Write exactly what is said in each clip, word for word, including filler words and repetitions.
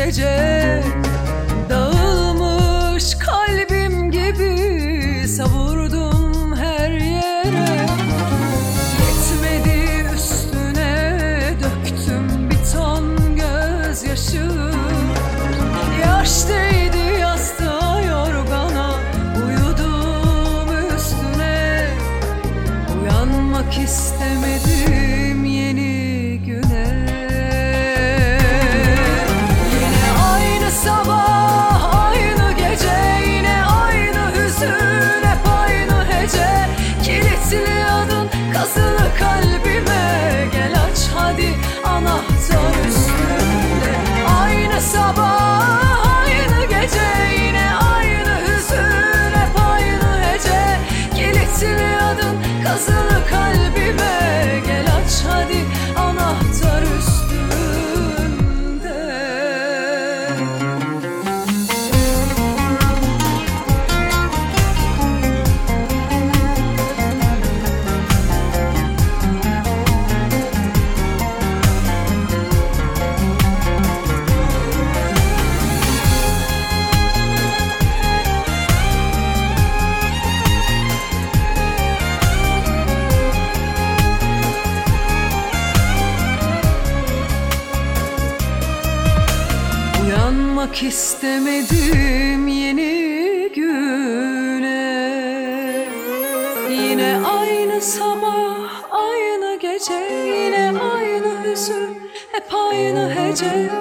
gece dağılmış kalbim gibi savurdum her yere. Yetmedi üstüne döktüm bir ton gözyaşı. Yaş değdi yastığa yorgana, uyudum üstüne. Uyanmak istemedim yeni güne. Yine aynı sabah, aynı gece, yine aynı hüzün, hep aynı hece. Kilitli adın kazılı kalbime, gel aç hadi anahtar üstünde. Aynı sabah, aynı gece, yine aynı hüzün, hep aynı hece. Kilitli adın kazılı kalbime, gel aç hadi anahtar üstünde. Uyanmak istemedim yeni güne. Yine aynı sabah, aynı gece, yine aynı hüzün, hep aynı hece.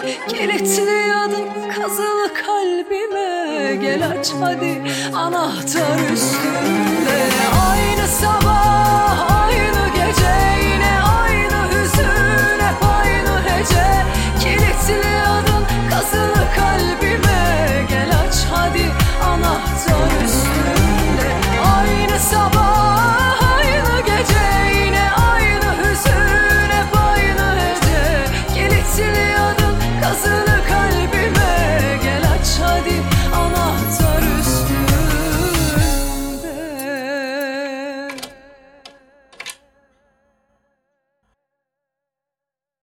Kilitli adın kazılı kalbime, gel aç hadi anahtar üstünde.